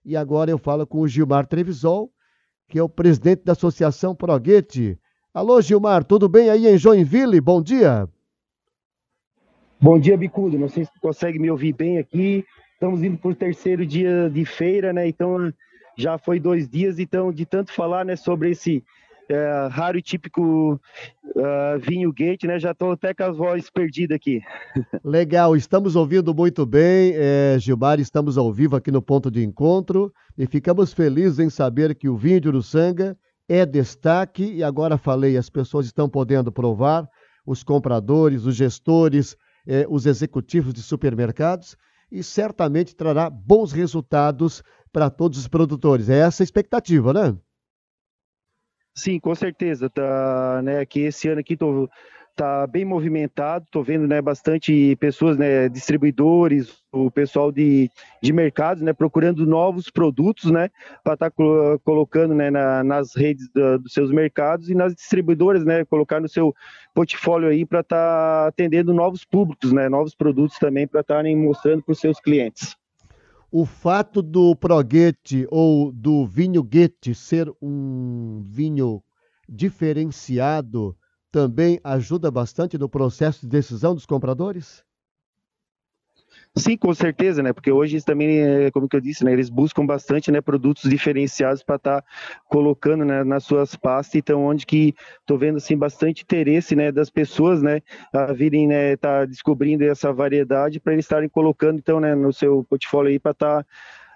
E agora eu falo com o Gilmar Trevisol, que é o presidente da Associação Proguete. Alô, Gilmar, tudo bem aí em Joinville? Bom dia. Bom dia, Bicudo. Não sei se tu consegue me ouvir bem aqui. Estamos indo para o terceiro dia de feira, né? Então já foi 2 dias, então de tanto falar, né, sobre esse raro e típico vinho Gate, né? Já estou até com as vozes perdidas aqui. Legal, estamos ouvindo muito bem, Gilmar, estamos ao vivo aqui no Ponto de Encontro e ficamos felizes em saber que o vinho de Uruçanga é destaque e agora falei, as pessoas estão podendo provar, os compradores, os gestores, os executivos de supermercados e certamente trará bons resultados para todos os produtores. É essa a expectativa, né? Sim, com certeza. Tá, né, que esse ano aqui tá bem movimentado. Tô vendo, né, bastante pessoas, né, distribuidores, o pessoal de mercados, né, procurando novos produtos, né, para estar colocando, né, nas redes dos seus mercados e nas distribuidoras, né, colocar no seu portfólio aí para estar atendendo novos públicos, né, novos produtos também para estarem mostrando para os seus clientes. O fato do Proguete ou do vinho Guete ser um vinho diferenciado também ajuda bastante no processo de decisão dos compradores? Sim, com certeza, né? Porque hoje eles também, como que eu disse, né? Eles buscam bastante, né, produtos diferenciados para estar colocando, né, nas suas pastas. Então, onde que estou vendo assim bastante interesse, né, das pessoas, né, a virem, né, tá descobrindo essa variedade para eles estarem colocando, então, né, no seu portfólio aí para estar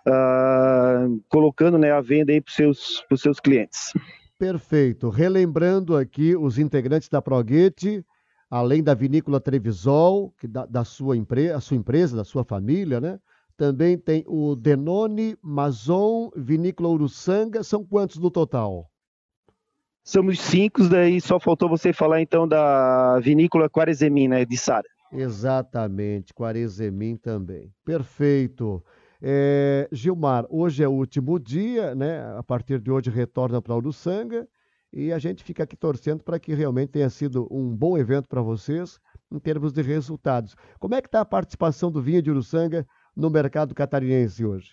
colocando, né, a venda aí para os seus clientes. Perfeito. Relembrando aqui os integrantes da Proguete, além da Vinícola Trevisol, da sua, a sua empresa, da sua família, né? Também tem o Denone, Mazon, Vinícola Uruçanga. São quantos no total? Somos 5, daí só faltou você falar então da vinícola Quaresemi, né, de Sara. Exatamente, Quaresemi também. Perfeito. Gilmar, hoje é o último dia, né? A partir de hoje retorna para Uruçanga e a gente fica aqui torcendo para que realmente tenha sido um bom evento para vocês em termos de resultados. Como é que está a participação do vinho de Uruçanga no mercado catarinense hoje?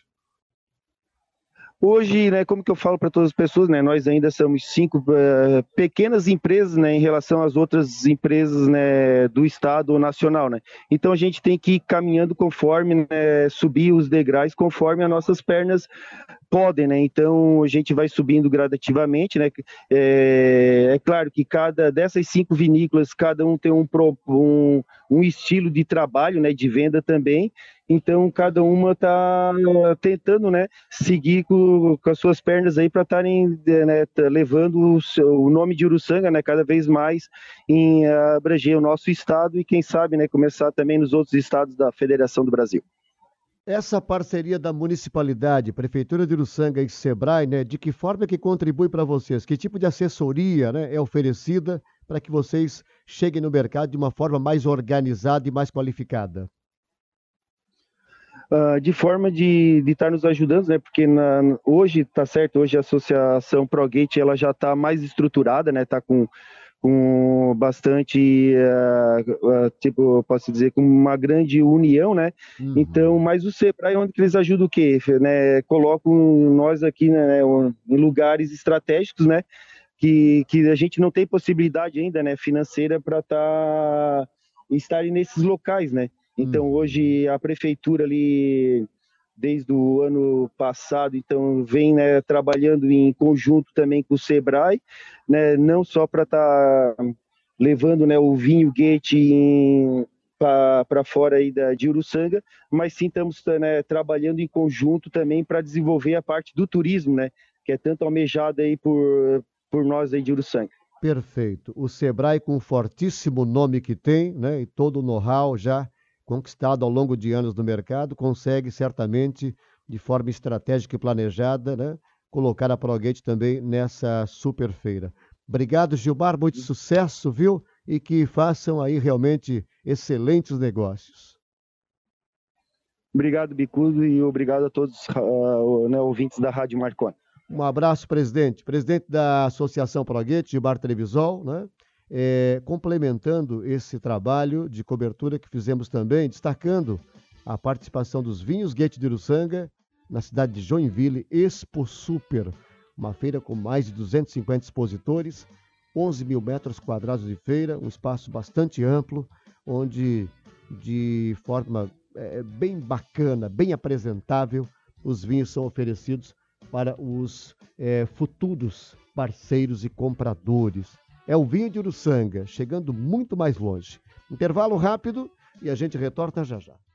Hoje, né, como que eu falo para todas as pessoas, né, nós ainda somos 5 pequenas empresas, né, em relação às outras empresas, né, do estado ou nacional, né. Então a gente tem que ir caminhando conforme, né, subir os degraus conforme as nossas pernas podem, né? Então a gente vai subindo gradativamente, né? É claro que cada dessas 5 vinícolas, cada um tem um estilo de trabalho, né? De venda também. Então cada uma está tentando, né? Seguir com as suas pernas aí para estarem, né, levando o nome de Uruçanga, né? Cada vez mais em abranger o nosso estado e quem sabe, né? Começar também nos outros estados da Federação do Brasil. Essa parceria da municipalidade, Prefeitura de Uruçanga e Sebrae, né, de que forma é que contribui para vocês? Que tipo de assessoria, né, é oferecida para que vocês cheguem no mercado de uma forma mais organizada e mais qualificada? De forma de estar nos ajudando, né? Porque hoje, tá certo, hoje a Associação ProGate ela já está mais estruturada, né? Está com bastante, tipo, eu posso dizer, com uma grande união, né? Então, Uhum. mas o Sebrae, onde que eles ajudam o quê? Né? Colocam nós aqui, né, em lugares estratégicos, né? Que a gente não tem possibilidade ainda, né, financeira para estar nesses locais, né? Então Uhum. hoje a prefeitura ali desde o ano passado, então vem, né, trabalhando em conjunto também com o Sebrae, né, não só para estar levando, né, o vinho Gate para fora aí de Uruçanga, mas sim estamos, né, trabalhando em conjunto também para desenvolver a parte do turismo, né, que é tanto almejado aí por nós aí de Uruçanga. Perfeito. O Sebrae, com o fortíssimo nome que tem, né, e todo o know-how já conquistado ao longo de anos no mercado, consegue certamente, de forma estratégica e planejada, né, colocar a ProGate também nessa super feira. Obrigado, Gilmar, muito sucesso, viu? E que façam aí realmente excelentes negócios. Obrigado, Bicudo, e obrigado a todos, né, ouvintes da Rádio Marconi. Um abraço, presidente. Presidente da Associação Proguete, Gilmar Trevisol, né? Complementando esse trabalho de cobertura que fizemos também, destacando a participação dos vinhos Guete de Uruçanga na cidade de Joinville, Expo Super, uma feira com mais de 250 expositores, 11 mil metros quadrados de feira, um espaço bastante amplo, onde de forma bem bacana, bem apresentável, os vinhos são oferecidos para os futuros parceiros e compradores. É o vinho de Uruçanga, chegando muito mais longe. Intervalo rápido e a gente retorna já já.